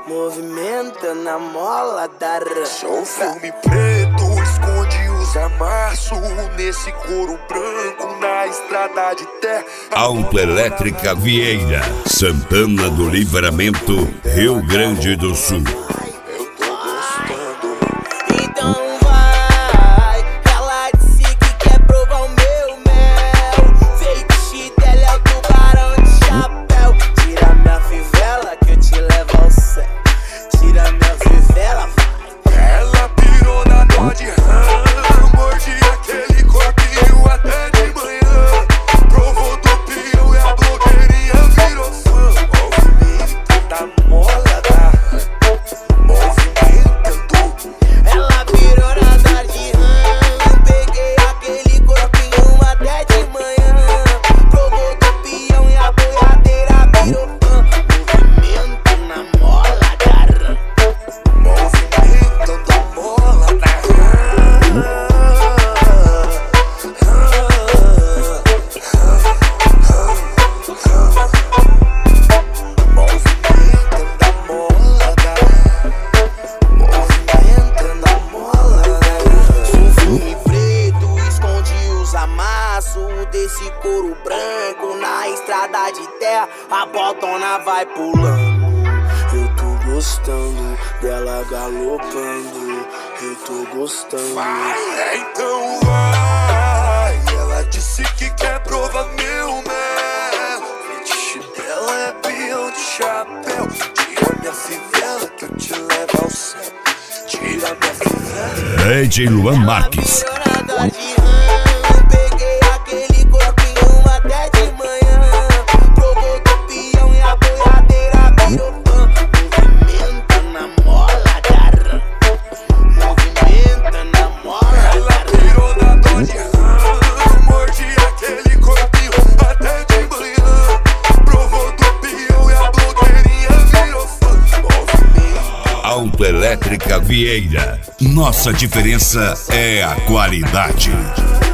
movimenta na mola da rã. Sou filme preto, esconde os amassos nesse couro branco na estrada de terra. Autoelétrica Vieira, Santana do Livramento, Rio Grande do Sul. Eu tô gostando. Então vai, ela disse que quer provar o meu mel. Fetiche dela é o tubarão de chapéu. Tira minha fivela que eu te levo ao céu. Tira minha fivela, vai. Ela pirou na dó de rã, mordi aquele corpinho até de manhã. Provou do pião e a blogueirinha virou fã. Movimento da mola da rã, movimentando. Ela virou na dor de rã. Peguei aquele corpinho até de manhã. Provou do pião e a boiadeira virou fã. Movimento na mola da rã. Movimentando a mola da rã. Movimentando a mola da rã. Movimentando a mola da rã. Sou filme preto, esconde os amassos desse couro branco na estrada de terra. A botona vai pulando. Eu tô gostando dela galopando. Eu tô gostando. Vai, então vai. Ela disse que quer provar meu mel. Fetiche dela é peão de chapéu. Tira minha fivela que eu te levo ao céu. Tira minha fivela. DJ Luan Marques. Virou na dor de rã. Peguei aquele corpinho até de manhã. Provou do pião e a boiadeira virou fã. Movimenta na mola da rã. Movimenta na mola Ela da rã. pirou na dó de rã, mordi aquele corpinho até de manhã. Provou do pião e a blogueirinha virou fã. Movimento. Autoelétrica Vieira. Nossa diferença é a qualidade.